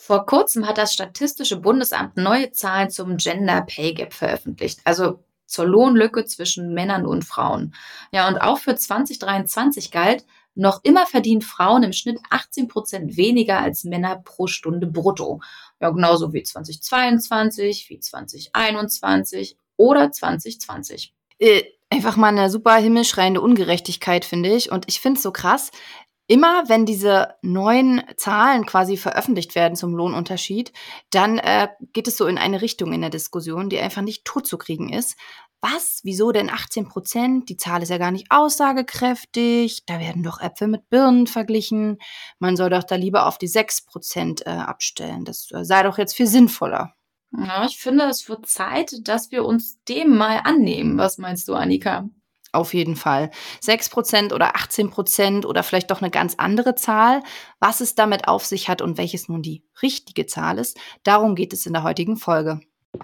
Vor kurzem hat das Statistische Bundesamt neue Zahlen zum Gender Pay Gap veröffentlicht, also zur Lohnlücke zwischen Männern und Frauen. Ja, und auch für 2023 galt, noch immer verdienen Frauen im Schnitt 18% weniger als Männer pro Stunde brutto. Ja, genauso wie 2022, wie 2021 oder 2020. Einfach mal eine super himmelschreiende Ungerechtigkeit, finde ich. Und ich finde es so krass, immer wenn diese neuen Zahlen quasi veröffentlicht werden zum Lohnunterschied, dann, geht es so in eine Richtung in der Diskussion, die einfach nicht totzukriegen ist. Was? Wieso denn 18%? Die Zahl ist ja gar nicht aussagekräftig. Da werden doch Äpfel mit Birnen verglichen. Man soll doch da lieber auf die 6%, abstellen. Das, sei doch jetzt viel sinnvoller. Ja, ich finde, es wird Zeit, dass wir uns dem mal annehmen. Was meinst du, Annika? Auf jeden Fall. 6% oder 18% oder vielleicht doch eine ganz andere Zahl. Was es damit auf sich hat und welches nun die richtige Zahl ist, darum geht es in der heutigen Folge.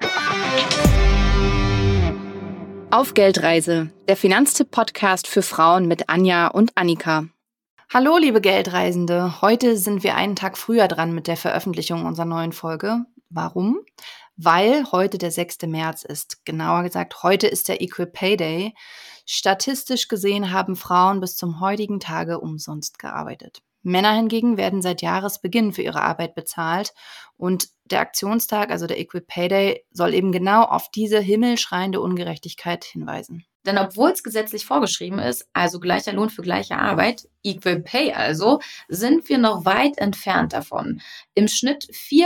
Auf Geldreise, der Finanztipp-Podcast für Frauen mit Anja und Annika. Hallo, liebe Geldreisende. Heute sind wir einen Tag früher dran mit der Veröffentlichung unserer neuen Folge. Warum? Weil heute der 6. März ist. Genauer gesagt, heute ist der Equal Pay Day. Statistisch gesehen haben Frauen bis zum heutigen Tage umsonst gearbeitet. Männer hingegen werden seit Jahresbeginn für ihre Arbeit bezahlt. Und der Aktionstag, also der Equal Pay Day, soll eben genau auf diese himmelschreiende Ungerechtigkeit hinweisen. Denn obwohl es gesetzlich vorgeschrieben ist, also gleicher Lohn für gleiche Arbeit, Equal Pay also, sind wir noch weit entfernt davon. Im Schnitt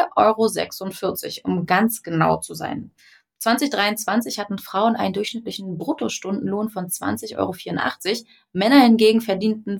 4,46 €, um ganz genau zu sein. 2023 hatten Frauen einen durchschnittlichen Bruttostundenlohn von 20,84 €, Männer hingegen verdienten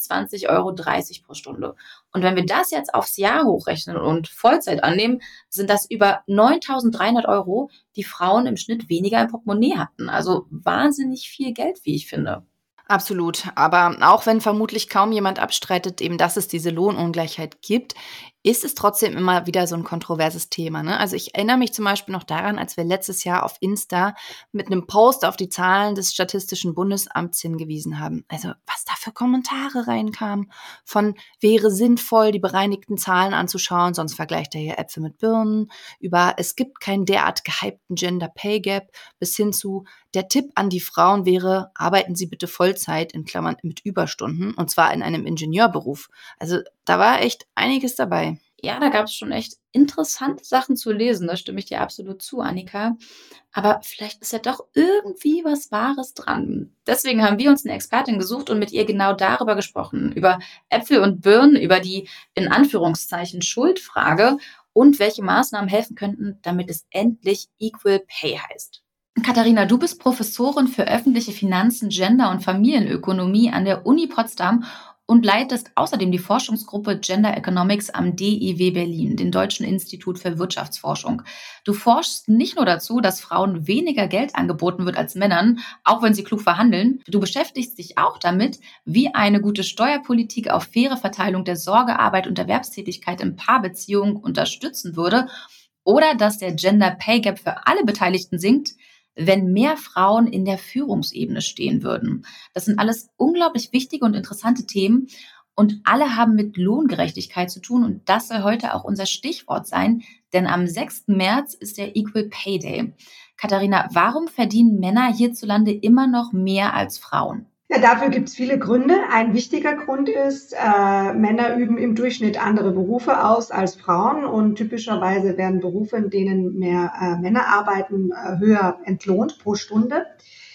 25,30 € pro Stunde. Und wenn wir das jetzt aufs Jahr hochrechnen und Vollzeit annehmen, sind das über 9.300 €, die Frauen im Schnitt weniger im Portemonnaie hatten. Also wahnsinnig viel Geld, wie ich finde. Absolut. Aber auch wenn vermutlich kaum jemand abstreitet, eben, dass es diese Lohnungleichheit gibt, ist es trotzdem immer wieder so ein kontroverses Thema, ne? Also, ich erinnere mich zum Beispiel noch daran, als wir letztes Jahr auf Insta mit einem Post auf die Zahlen des Statistischen Bundesamts hingewiesen haben. Also, was da für Kommentare reinkamen von: „Wäre sinnvoll, die bereinigten Zahlen anzuschauen, sonst vergleicht er hier Äpfel mit Birnen“, über „Es gibt keinen derart gehypten Gender Pay Gap“, bis hin zu der Tipp an die Frauen wäre, arbeiten Sie bitte Vollzeit in Klammern mit Überstunden, und zwar in einem Ingenieurberuf. Also da war echt einiges dabei. Ja, da gab es schon echt interessante Sachen zu lesen, da stimme ich dir absolut zu, Annika. Aber vielleicht ist ja doch irgendwie was Wahres dran. Deswegen haben wir uns eine Expertin gesucht und mit ihr genau darüber gesprochen, über Äpfel und Birnen, über die in Anführungszeichen Schuldfrage und welche Maßnahmen helfen könnten, damit es endlich Equal Pay heißt. Katharina, du bist Professorin für öffentliche Finanzen, Gender und Familienökonomie an der Uni Potsdam und leitest außerdem die Forschungsgruppe Gender Economics am DIW Berlin, dem Deutschen Institut für Wirtschaftsforschung. Du forschst nicht nur dazu, dass Frauen weniger Geld angeboten wird als Männern, auch wenn sie klug verhandeln. Du beschäftigst dich auch damit, wie eine gute Steuerpolitik auf faire Verteilung der Sorgearbeit und Erwerbstätigkeit in Paarbeziehungen unterstützen würde oder dass der Gender Pay Gap für alle Beteiligten sinkt, wenn mehr Frauen in der Führungsebene stehen würden. Das sind alles unglaublich wichtige und interessante Themen und alle haben mit Lohngerechtigkeit zu tun und das soll heute auch unser Stichwort sein, denn am 6. März ist der Equal Pay Day. Katharina, warum verdienen Männer hierzulande immer noch mehr als Frauen? Ja, dafür gibt es viele Gründe. Ein wichtiger Grund ist, Männer üben im Durchschnitt andere Berufe aus als Frauen und typischerweise werden Berufe, in denen mehr Männer arbeiten, höher entlohnt pro Stunde.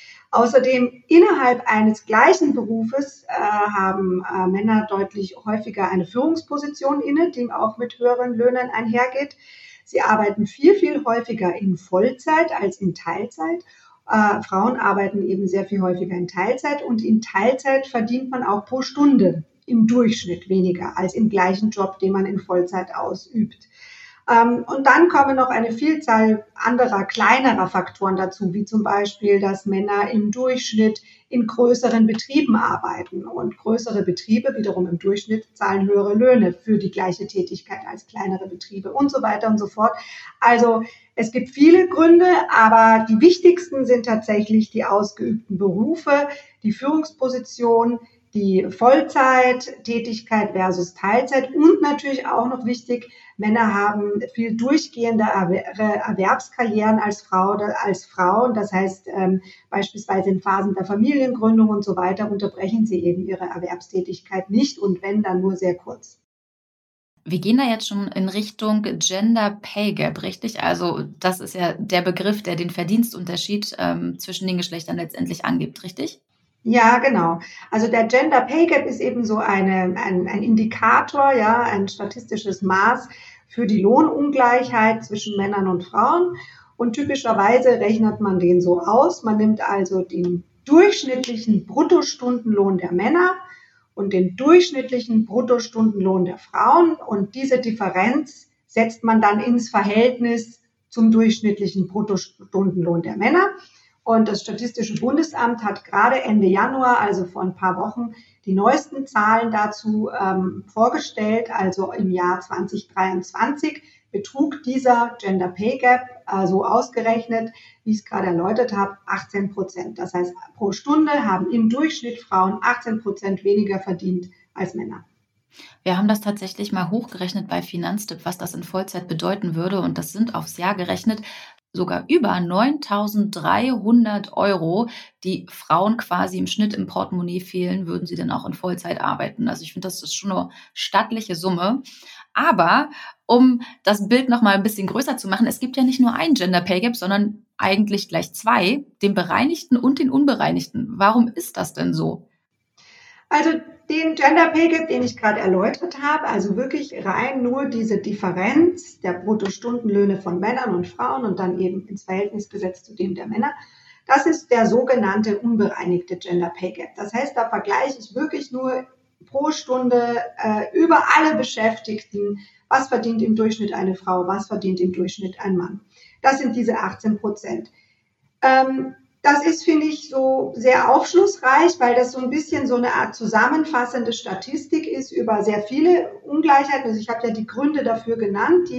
Außerdem innerhalb eines gleichen Berufes haben Männer deutlich häufiger eine Führungsposition inne, die auch mit höheren Löhnen einhergeht. Sie arbeiten viel, viel häufiger in Vollzeit als in Teilzeit. Frauen arbeiten eben sehr viel häufiger in Teilzeit und in Teilzeit verdient man auch pro Stunde im Durchschnitt weniger als im gleichen Job, den man in Vollzeit ausübt. Und dann kommen noch eine Vielzahl anderer, kleinerer Faktoren dazu, wie zum Beispiel, dass Männer im Durchschnitt in größeren Betrieben arbeiten und größere Betriebe wiederum im Durchschnitt zahlen höhere Löhne für die gleiche Tätigkeit als kleinere Betriebe und so weiter und so fort. Also es gibt viele Gründe, aber die wichtigsten sind tatsächlich die ausgeübten Berufe, die Führungsposition, die Vollzeittätigkeit versus Teilzeit und natürlich auch noch wichtig, Männer haben viel durchgehende Erwerbskarrieren als Frauen. Das heißt, beispielsweise in Phasen der Familiengründung und so weiter unterbrechen sie eben ihre Erwerbstätigkeit nicht und wenn, dann nur sehr kurz. Wir gehen da jetzt schon in Richtung Gender Pay Gap, richtig? Also das ist ja der Begriff, der den Verdienstunterschied zwischen den Geschlechtern letztendlich angibt, richtig? Ja, genau. Also der Gender Pay Gap ist eben so ein Indikator, ja, ein statistisches Maß für die Lohnungleichheit zwischen Männern und Frauen. Und typischerweise rechnet man den so aus. Man nimmt also den durchschnittlichen Bruttostundenlohn der Männer und den durchschnittlichen Bruttostundenlohn der Frauen. Und diese Differenz setzt man dann ins Verhältnis zum durchschnittlichen Bruttostundenlohn der Männer. Und das Statistische Bundesamt hat gerade Ende Januar, also vor ein paar Wochen, die neuesten Zahlen dazu vorgestellt. Also im Jahr 2023 betrug dieser Gender Pay Gap, so ausgerechnet, wie ich es gerade erläutert habe, 18%. Das heißt, pro Stunde haben im Durchschnitt Frauen 18% weniger verdient als Männer. Wir haben das tatsächlich mal hochgerechnet bei Finanztipp, was das in Vollzeit bedeuten würde. Und das sind aufs Jahr gerechnet sogar über 9.300 €, die Frauen quasi im Schnitt im Portemonnaie fehlen, würden sie dann auch in Vollzeit arbeiten. Also ich finde, das ist schon eine stattliche Summe. Aber um das Bild noch mal ein bisschen größer zu machen, es gibt ja nicht nur ein Gender Pay Gap, sondern eigentlich gleich zwei, den bereinigten und den unbereinigten. Warum ist das denn so? Also den Gender Pay Gap, den ich gerade erläutert habe, also wirklich rein nur diese Differenz der Bruttostundenlöhne von Männern und Frauen und dann eben ins Verhältnis gesetzt zu dem der Männer, das ist der sogenannte unbereinigte Gender Pay Gap. Das heißt, da vergleiche ich wirklich nur pro Stunde über alle Beschäftigten, was verdient im Durchschnitt eine Frau, was verdient im Durchschnitt ein Mann. Das sind diese 18%. Das ist, finde ich, so sehr aufschlussreich, weil das so ein bisschen so eine Art zusammenfassende Statistik ist über sehr viele Ungleichheiten. Also ich habe ja die Gründe dafür genannt,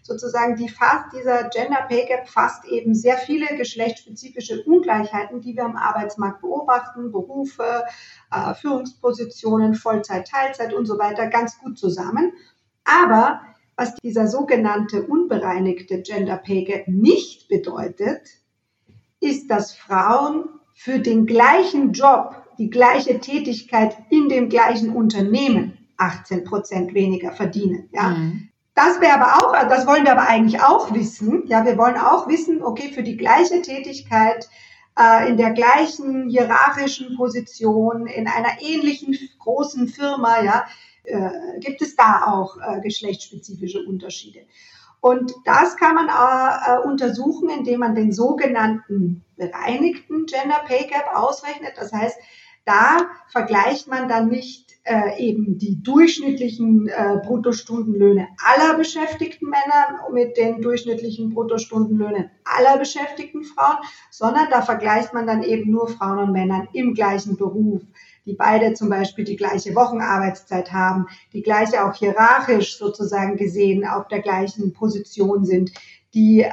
dieser Gender Pay Gap fasst eben sehr viele geschlechtsspezifische Ungleichheiten, die wir am Arbeitsmarkt beobachten, Berufe, Führungspositionen, Vollzeit, Teilzeit und so weiter, ganz gut zusammen. Aber was dieser sogenannte unbereinigte Gender Pay Gap nicht bedeutet, ist, dass Frauen für den gleichen Job, die gleiche Tätigkeit in dem gleichen Unternehmen 18% weniger verdienen. Ja? Mhm. Das wollen wir aber eigentlich auch wissen. Ja, wir wollen auch wissen, okay, für die gleiche Tätigkeit in der gleichen hierarchischen Position, in einer ähnlichen großen Firma, ja, gibt es da auch geschlechtsspezifische Unterschiede. Und das kann man untersuchen, indem man den sogenannten bereinigten Gender Pay Gap ausrechnet. Das heißt, da vergleicht man dann nicht eben die durchschnittlichen Bruttostundenlöhne aller beschäftigten Männer mit den durchschnittlichen Bruttostundenlöhnen aller beschäftigten Frauen, sondern da vergleicht man dann eben nur Frauen und Männer im gleichen Beruf, die beide zum Beispiel die gleiche Wochenarbeitszeit haben, die gleiche auch hierarchisch sozusagen gesehen auf der gleichen Position sind, die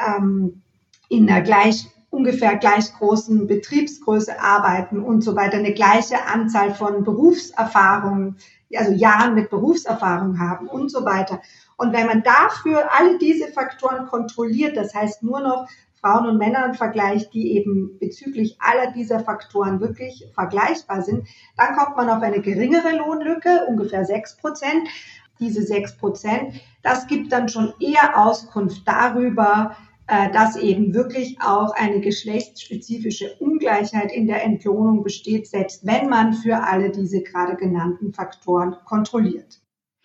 in einer ungefähr gleich großen Betriebsgröße arbeiten und so weiter, eine gleiche Anzahl von Berufserfahrungen, also Jahren mit Berufserfahrung haben und so weiter. Und wenn man dafür alle diese Faktoren kontrolliert, das heißt nur noch Frauen und Männer vergleicht, die eben bezüglich aller dieser Faktoren wirklich vergleichbar sind, dann kommt man auf eine geringere Lohnlücke, ungefähr 6%. Diese 6%, das gibt dann schon eher Auskunft darüber, dass eben wirklich auch eine geschlechtsspezifische Ungleichheit in der Entlohnung besteht, selbst wenn man für alle diese gerade genannten Faktoren kontrolliert.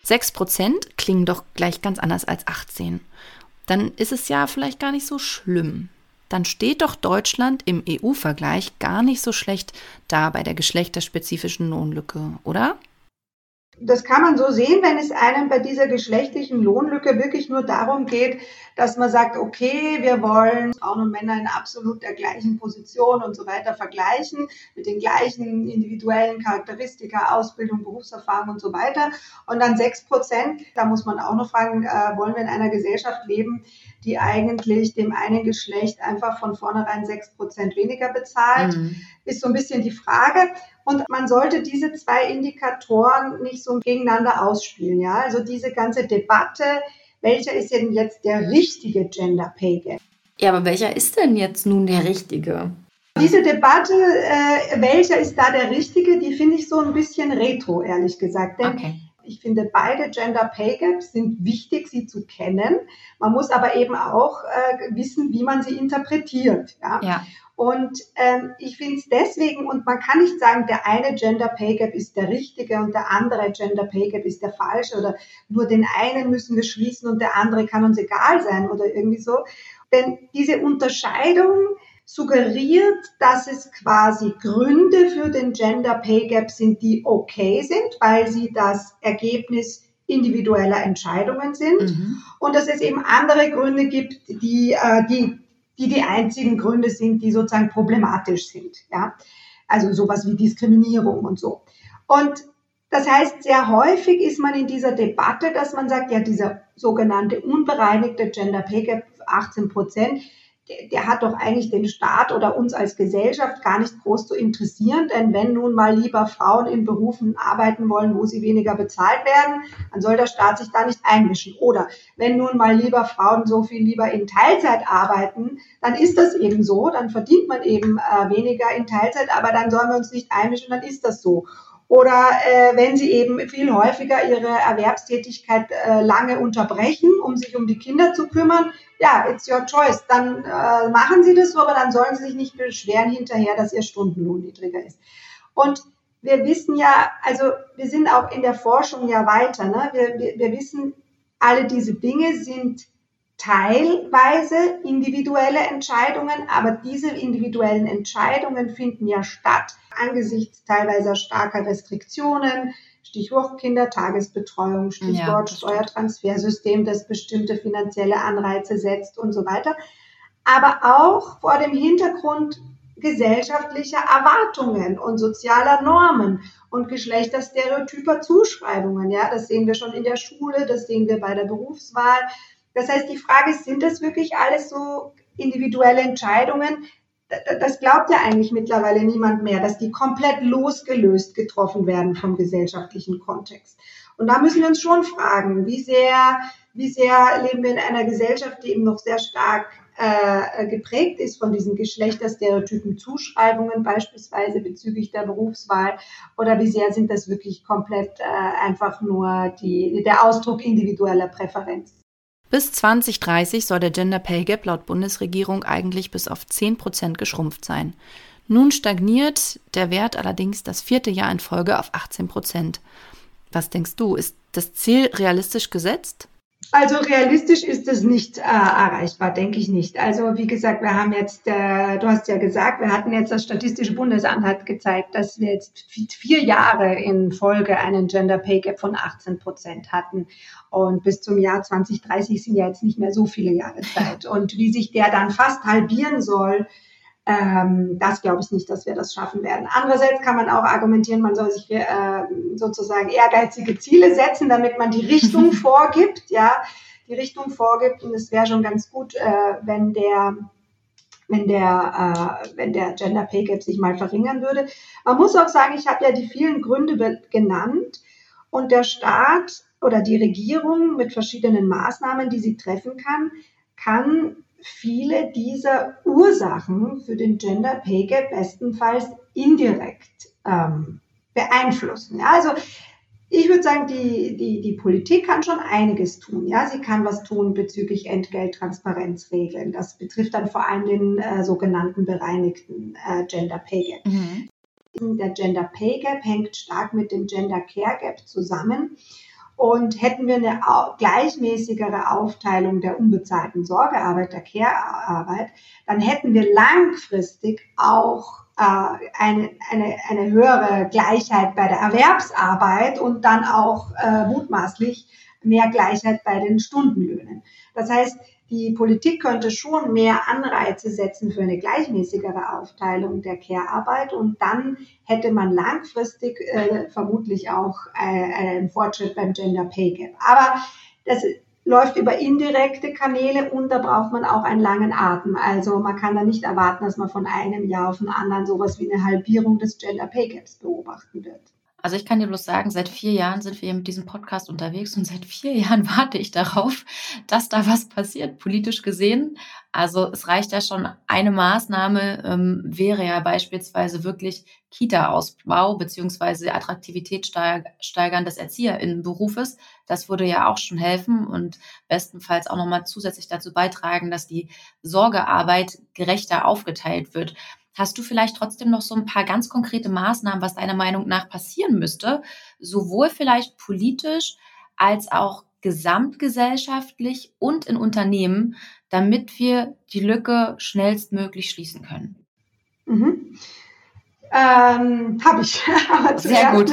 6% klingen doch gleich ganz anders als 18. Dann ist es ja vielleicht gar nicht so schlimm. Dann steht doch Deutschland im EU-Vergleich gar nicht so schlecht da bei der geschlechterspezifischen Lohnlücke, oder? Das kann man so sehen, wenn es einem bei dieser geschlechtlichen Lohnlücke wirklich nur darum geht, dass man sagt, okay, wir wollen Frauen und Männer in absolut der gleichen Position und so weiter vergleichen, mit den gleichen individuellen Charakteristika, Ausbildung, Berufserfahrung und so weiter. Und dann 6%, da muss man auch noch fragen, wollen wir in einer Gesellschaft leben, die eigentlich dem einen Geschlecht einfach von vornherein 6% weniger bezahlt, ist so ein bisschen die Frage. Und man sollte diese zwei Indikatoren nicht so gegeneinander ausspielen. Ja? Also diese ganze Debatte, welcher ist denn jetzt der richtige Gender Pay Gap? Ja, aber welcher ist denn jetzt nun der richtige? Diese Debatte, welcher ist da der richtige, die finde ich so ein bisschen retro, ehrlich gesagt. Denn ich finde, beide Gender Pay Gaps sind wichtig, sie zu kennen. Man muss aber eben auch wissen, wie man sie interpretiert. Ja? Und ich finde es deswegen, und man kann nicht sagen, der eine Gender Pay Gap ist der richtige und der andere Gender Pay Gap ist der falsche oder nur den einen müssen wir schließen und der andere kann uns egal sein oder irgendwie so. Denn diese Unterscheidung suggeriert, dass es quasi Gründe für den Gender Pay Gap sind, die okay sind, weil sie das Ergebnis individueller Entscheidungen sind und dass es eben andere Gründe gibt, die einzigen Gründe sind, die sozusagen problematisch sind. Ja? Also sowas wie Diskriminierung und so. Und das heißt, sehr häufig ist man in dieser Debatte, dass man sagt, ja, dieser sogenannte unbereinigte Gender Pay Gap 18%, der hat doch eigentlich den Staat oder uns als Gesellschaft gar nicht groß zu interessieren, denn wenn nun mal lieber Frauen in Berufen arbeiten wollen, wo sie weniger bezahlt werden, dann soll der Staat sich da nicht einmischen. Oder wenn nun mal lieber Frauen so viel lieber in Teilzeit arbeiten, dann ist das eben so, dann verdient man eben weniger in Teilzeit, aber dann sollen wir uns nicht einmischen, dann ist das so. Oder wenn sie eben viel häufiger ihre Erwerbstätigkeit lange unterbrechen, um sich um die Kinder zu kümmern, ja, it's your choice. Dann machen sie das so, aber dann sollen sie sich nicht beschweren hinterher, dass ihr Stundenlohn niedriger ist. Und wir wissen ja, also wir sind auch in der Forschung ja weiter. Ne? Wir wissen, alle diese Dinge sind teilweise individuelle Entscheidungen, aber diese individuellen Entscheidungen finden ja statt angesichts teilweise starker Restriktionen, Stichwort Kindertagesbetreuung, Stichwort Steuertransfersystem, das bestimmte finanzielle Anreize setzt und so weiter, aber auch vor dem Hintergrund gesellschaftlicher Erwartungen und sozialer Normen und geschlechterstereotyper Zuschreibungen. Ja, das sehen wir schon in der Schule, das sehen wir bei der Berufswahl. Das heißt, die Frage ist, sind das wirklich alles so individuelle Entscheidungen? Das glaubt ja eigentlich mittlerweile niemand mehr, dass die komplett losgelöst getroffen werden vom gesellschaftlichen Kontext. Und da müssen wir uns schon fragen, wie sehr leben wir in einer Gesellschaft, die eben noch sehr stark geprägt ist von diesen geschlechterstereotypen Zuschreibungen, beispielsweise bezüglich der Berufswahl, oder wie sehr sind das wirklich komplett einfach nur der Ausdruck individueller Präferenz? Bis 2030 soll der Gender Pay Gap laut Bundesregierung eigentlich bis auf 10% geschrumpft sein. Nun stagniert der Wert allerdings das 4. Jahr in Folge auf 18%. Was denkst du, ist das Ziel realistisch gesetzt? Also realistisch ist es nicht erreichbar, denke ich nicht. Also wie gesagt, wir haben jetzt, du hast ja gesagt, wir hatten jetzt, das Statistische Bundesamt hat gezeigt, dass wir jetzt 4 Jahre in Folge einen Gender Pay Gap von 18% hatten. Und bis zum Jahr 2030 sind ja jetzt nicht mehr so viele Jahre Zeit. Und wie sich der dann fast halbieren soll, das glaube ich nicht, dass wir das schaffen werden. Andererseits kann man auch argumentieren, man soll sich sozusagen ehrgeizige Ziele setzen, damit man die Richtung vorgibt, ja, die Richtung vorgibt. Und es wäre schon ganz gut, wenn der Gender Pay Gap sich mal verringern würde. Man muss auch sagen, ich habe ja die vielen Gründe genannt und der Staat oder die Regierung mit verschiedenen Maßnahmen, die sie treffen kann viele dieser Ursachen für den Gender Pay Gap bestenfalls indirekt beeinflussen. Ja, also ich würde sagen, die Politik kann schon einiges tun. Ja, sie kann was tun bezüglich Entgelttransparenzregeln. Das betrifft dann vor allem den sogenannten bereinigten Gender Pay Gap. Der Gender Pay Gap hängt stark mit dem Gender Care Gap zusammen. Und hätten wir eine gleichmäßigere Aufteilung der unbezahlten Sorgearbeit, der Care-Arbeit, dann hätten wir langfristig auch eine höhere Gleichheit bei der Erwerbsarbeit und dann auch mutmaßlich mehr Gleichheit bei den Stundenlöhnen. Das heißt, die Politik könnte schon mehr Anreize setzen für eine gleichmäßigere Aufteilung der Care-Arbeit und dann hätte man langfristig vermutlich auch einen Fortschritt beim Gender Pay Gap. Aber läuft über indirekte Kanäle und da braucht man auch einen langen Atem. Also man kann da nicht erwarten, dass man von einem Jahr auf den anderen sowas wie eine Halbierung des Gender Pay Gaps beobachten wird. Also, ich kann dir bloß sagen, seit 4 Jahren sind wir mit diesem Podcast unterwegs und seit 4 Jahren warte ich darauf, dass da was passiert, politisch gesehen. Also, es reicht ja schon eine Maßnahme, wäre ja beispielsweise wirklich Kita-Ausbau beziehungsweise Attraktivität steigern des ErzieherInnenberufes. Das würde ja auch schon helfen und bestenfalls auch noch mal zusätzlich dazu beitragen, dass die Sorgearbeit gerechter aufgeteilt wird. Hast du vielleicht trotzdem noch so ein paar ganz konkrete Maßnahmen, was deiner Meinung nach passieren müsste, sowohl vielleicht politisch als auch gesamtgesellschaftlich und in Unternehmen, damit wir die Lücke schnellstmöglich schließen können? Mhm. Habe ich. Aber Sehr gut.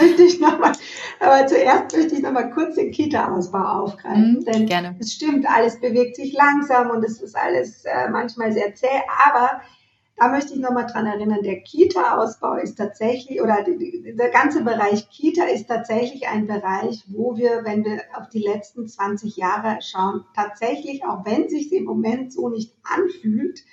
zuerst möchte ich noch mal kurz den Kita-Ausbau aufgreifen. Denn Gerne. es stimmt, alles bewegt sich langsam und es ist alles manchmal sehr zäh. Aber da möchte ich noch mal dran erinnern, der Kita-Ausbau ist tatsächlich, oder der ganze Bereich Kita ist tatsächlich ein Bereich, wo wir, wenn wir auf die letzten 20 Jahre schauen, tatsächlich, auch wenn es sich im Moment so nicht anfühlt,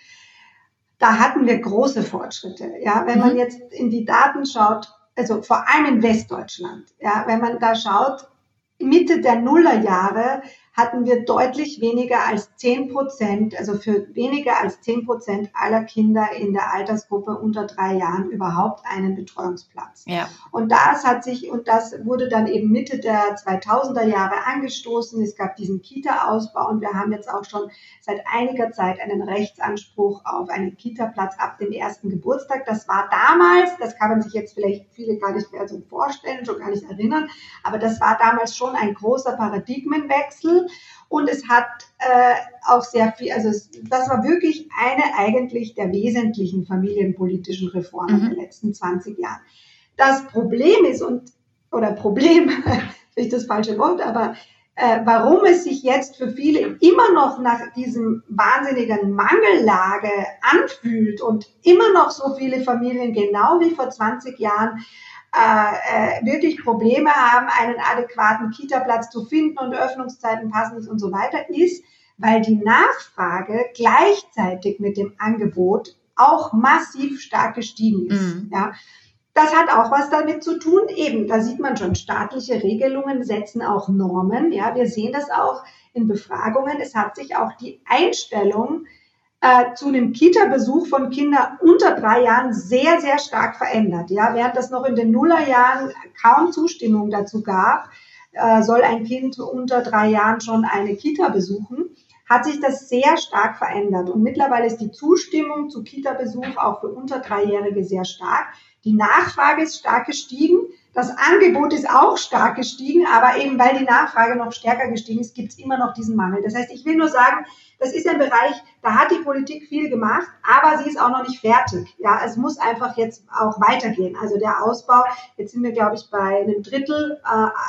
da hatten wir große Fortschritte. Ja, wenn man jetzt in die Daten schaut, also vor allem in Westdeutschland, ja, wenn man da schaut, Mitte der Nullerjahre hatten wir deutlich weniger als 10%, also für weniger als 10% aller Kinder in der Altersgruppe unter 3 Jahren überhaupt einen Betreuungsplatz. Ja. Und das wurde dann eben Mitte der 2000er Jahre angestoßen. Es gab diesen Kita-Ausbau und wir haben jetzt auch schon seit einiger Zeit einen Rechtsanspruch auf einen Kita-Platz ab dem ersten Geburtstag. Das war damals, das kann man sich jetzt vielleicht viele gar nicht mehr so vorstellen, schon gar nicht erinnern, aber das war damals schon ein großer Paradigmenwechsel. Und es hat auch sehr viel, also das war wirklich eine eigentlich der wesentlichen familienpolitischen Reformen der letzten 20 Jahre. Das Problem ist, Problem, ist das falsche Wort, aber warum es sich jetzt für viele immer noch nach diesem wahnsinnigen Mangellage anfühlt und immer noch so viele Familien, genau wie vor 20 Jahren, wirklich Probleme haben, einen adäquaten Kita-Platz zu finden und Öffnungszeiten passen nicht und so weiter, ist, weil die Nachfrage gleichzeitig mit dem Angebot auch massiv stark gestiegen ist. Ja. Das hat auch was damit zu tun, eben, da sieht man schon, staatliche Regelungen setzen auch Normen. Ja, wir sehen das auch in Befragungen. Es hat sich auch die Einstellung zu einem Kita-Besuch von Kindern unter 3 Jahren sehr, sehr stark verändert. Ja, während das noch in den Nullerjahren kaum Zustimmung dazu gab, soll ein Kind unter 3 Jahren schon eine Kita besuchen, hat sich das sehr stark verändert. Und mittlerweile ist die Zustimmung zu Kita-Besuch auch für unter 3-Jährige sehr stark. Die Nachfrage ist stark gestiegen. Das Angebot ist auch stark gestiegen, aber eben weil die Nachfrage noch stärker gestiegen ist, gibt es immer noch diesen Mangel. Das heißt, ich will nur sagen, das ist ein Bereich, da hat die Politik viel gemacht, aber sie ist auch noch nicht fertig. Ja, es muss einfach jetzt auch weitergehen. Also der Ausbau, jetzt sind wir, glaube ich, bei einem Drittel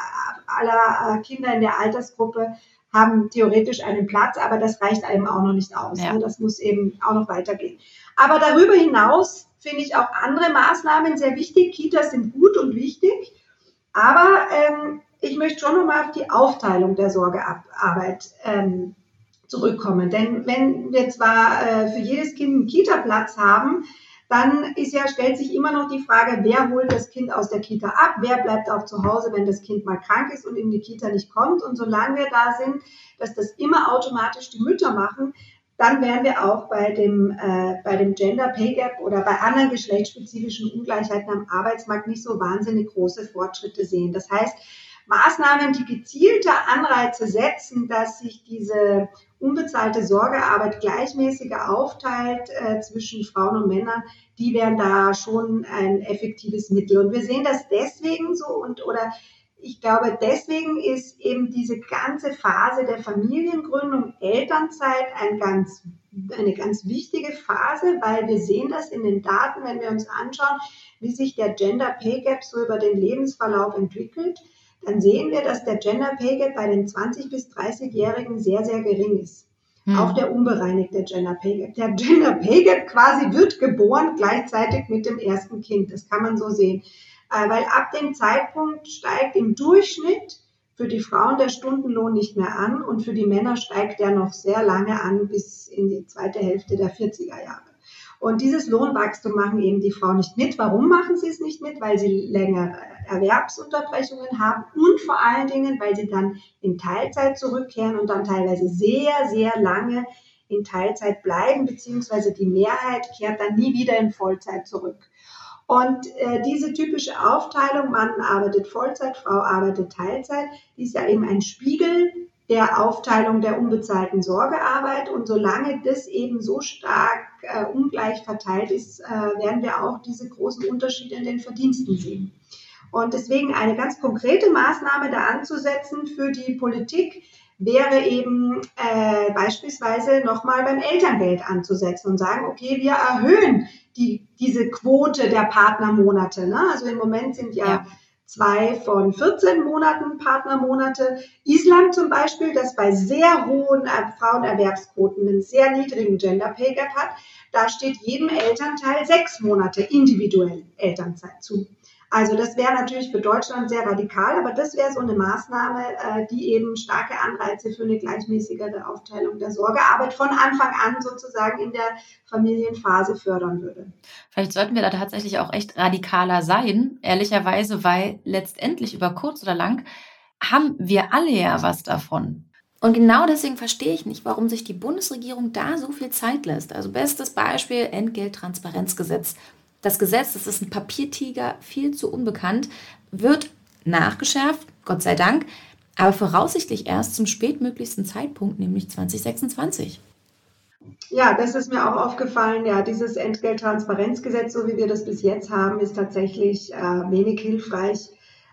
aller Kinder in der Altersgruppe haben theoretisch einen Platz, aber das reicht einem auch noch nicht aus. Ja. Das muss eben auch noch weitergehen. Aber darüber hinaus finde ich auch andere Maßnahmen sehr wichtig. Kitas sind gut und wichtig, aber ich möchte schon nochmal auf die Aufteilung der Sorgearbeit zurückkommen. Denn wenn wir zwar für jedes Kind einen Kita-Platz haben, dann stellt sich immer noch die Frage, wer holt das Kind aus der Kita ab, wer bleibt auch zu Hause, wenn das Kind mal krank ist und in die Kita nicht kommt. Und solange wir da sind, dass das immer automatisch die Mütter machen, dann werden wir auch bei dem Gender Pay Gap oder bei anderen geschlechtsspezifischen Ungleichheiten am Arbeitsmarkt nicht so wahnsinnig große Fortschritte sehen. Das heißt, Maßnahmen, die gezielte Anreize setzen, dass sich diese unbezahlte Sorgearbeit gleichmäßiger aufteilt zwischen Frauen und Männern, die wären da schon ein effektives Mittel. Und wir sehen das deswegen so ich glaube, deswegen ist eben diese ganze Phase der Familiengründung, Elternzeit eine ganz wichtige Phase, weil wir sehen das in den Daten, wenn wir uns anschauen, wie sich der Gender Pay Gap so über den Lebensverlauf entwickelt, dann sehen wir, dass der Gender Pay Gap bei den 20- bis 30-Jährigen sehr, sehr gering ist. Auch der unbereinigte Gender Pay Gap. Der Gender Pay Gap quasi wird geboren gleichzeitig mit dem ersten Kind. Das kann man so sehen. Weil ab dem Zeitpunkt steigt im Durchschnitt für die Frauen der Stundenlohn nicht mehr an und für die Männer steigt der noch sehr lange an bis in die zweite Hälfte der 40er Jahre. Und dieses Lohnwachstum machen eben die Frauen nicht mit. Warum machen sie es nicht mit? Weil sie längere Erwerbsunterbrechungen haben und vor allen Dingen, weil sie dann in Teilzeit zurückkehren und dann teilweise sehr, sehr lange in Teilzeit bleiben, beziehungsweise die Mehrheit kehrt dann nie wieder in Vollzeit zurück. Und diese typische Aufteilung, Mann arbeitet Vollzeit, Frau arbeitet Teilzeit, die ist ja eben ein Spiegel der Aufteilung der unbezahlten Sorgearbeit. Und solange das eben so stark ungleich verteilt ist, werden wir auch diese großen Unterschiede in den Verdiensten sehen. Und deswegen eine ganz konkrete Maßnahme da anzusetzen für die Politik wäre eben beispielsweise nochmal beim Elterngeld anzusetzen und sagen, okay, wir erhöhen diese Quote der Partnermonate. Ne? Also im Moment sind ja 2 von 14 Monaten Partnermonate. Island zum Beispiel, das bei sehr hohen Frauenerwerbsquoten einen sehr niedrigen Gender Pay Gap hat, da steht jedem Elternteil 6 Monate individuell Elternzeit zu. Also das wäre natürlich für Deutschland sehr radikal, aber das wäre so eine Maßnahme, die eben starke Anreize für eine gleichmäßigere Aufteilung der Sorgearbeit von Anfang an sozusagen in der Familienphase fördern würde. Vielleicht sollten wir da tatsächlich auch echt radikaler sein, ehrlicherweise, weil letztendlich über kurz oder lang haben wir alle ja was davon. Und genau deswegen verstehe ich nicht, warum sich die Bundesregierung da so viel Zeit lässt. Also bestes Beispiel Entgelttransparenzgesetz. Das Gesetz, das ist ein Papiertiger, viel zu unbekannt, wird nachgeschärft, Gott sei Dank, aber voraussichtlich erst zum spätmöglichsten Zeitpunkt, nämlich 2026. Ja, das ist mir auch aufgefallen. Ja, dieses Entgelttransparenzgesetz, so wie wir das bis jetzt haben, ist tatsächlich wenig hilfreich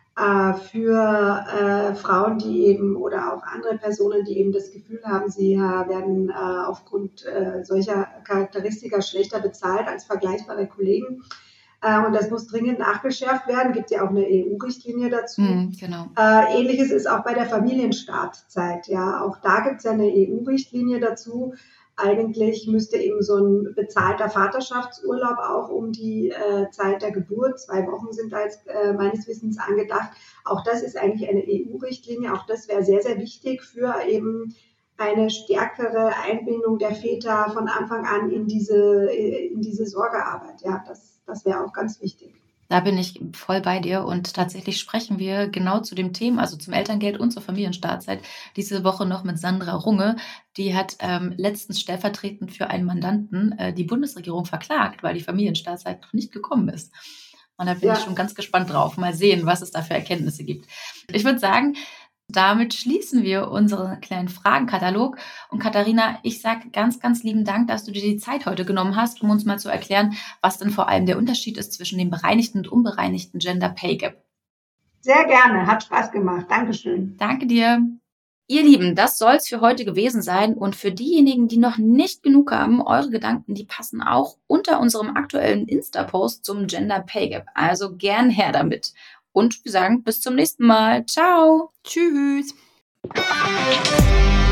für Frauen, die eben oder auch andere Personen, die eben das Gefühl haben, sie werden aufgrund solcher Charakteristika schlechter bezahlt als vergleichbare Kollegen. Und das muss dringend nachgeschärft werden. Gibt ja auch eine EU-Richtlinie dazu. Genau. Ähnliches ist auch bei der Familienstartzeit. Ja, auch da gibt es ja eine EU-Richtlinie dazu. Eigentlich müsste eben so ein bezahlter Vaterschaftsurlaub auch um die Zeit der Geburt, 2 Wochen sind da jetzt meines Wissens angedacht. Auch das ist eigentlich eine EU-Richtlinie. Auch das wäre sehr, sehr wichtig für eben eine stärkere Einbindung der Väter von Anfang an in diese Sorgearbeit. Ja, das wäre auch ganz wichtig. Da bin ich voll bei dir und tatsächlich sprechen wir genau zu dem Thema, also zum Elterngeld und zur Familienstartzeit, diese Woche noch mit Sandra Runge. Die hat letztens stellvertretend für einen Mandanten die Bundesregierung verklagt, weil die Familienstartzeit noch nicht gekommen ist. Und da bin ich schon ganz gespannt drauf. Mal sehen, was es da für Erkenntnisse gibt. Ich würde sagen, damit schließen wir unseren kleinen Fragenkatalog. Und Katharina, ich sage ganz, ganz lieben Dank, dass du dir die Zeit heute genommen hast, um uns mal zu erklären, was denn vor allem der Unterschied ist zwischen dem bereinigten und unbereinigten Gender Pay Gap. Sehr gerne, hat Spaß gemacht. Dankeschön. Danke dir. Ihr Lieben, das soll es für heute gewesen sein. Und für diejenigen, die noch nicht genug haben, eure Gedanken, die passen auch unter unserem aktuellen Insta-Post zum Gender Pay Gap. Also gern her damit. Und wir sagen bis zum nächsten Mal. Ciao. Tschüss.